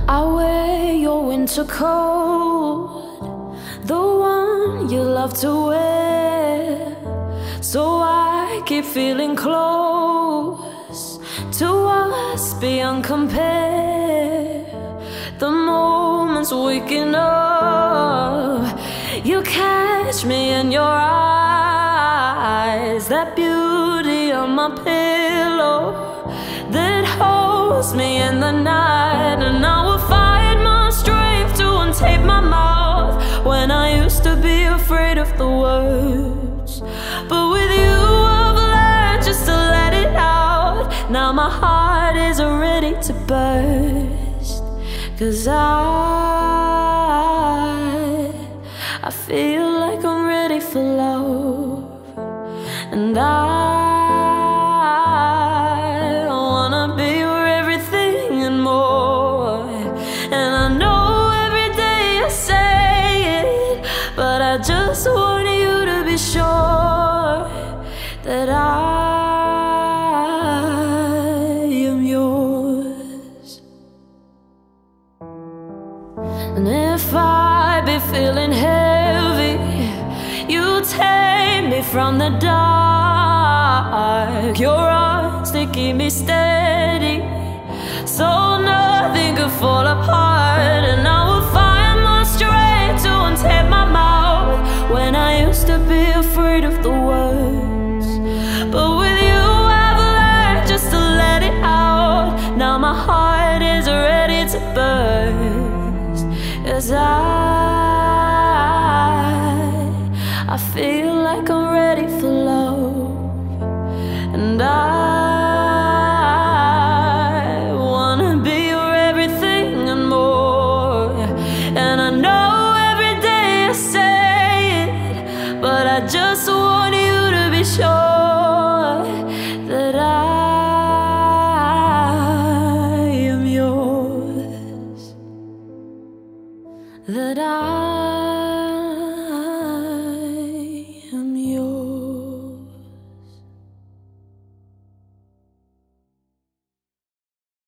I wear your winter coat, the one you love to wear. So I keep feeling close to us beyond compare. The moments waking up, you catch me in your eyes. That beauty on my pillow that holds me in the night. And I will find my strength to untape my mouth when I used to be afraid of the words. But with you I've learned just to let it out. Now my heart is ready to burst, 'cause I feel like I'm ready for love. And I wanna be your everything and more. And I know every day I say it, but I just want you to be sure that I am yours. And if I be feeling heavy, you take me from the dark. Your arms, they keep me steady, so nothing could fall apart. And I will find my strength to untape my mouth when I used to be afraid of the words. But with you I've learned just to let it out. Now my heart is ready to burst, 'cause I feel like I'm ready for love. And I wanna be your everything and more. And I know every day I say it, but I just want you to be sure that I am yours, that I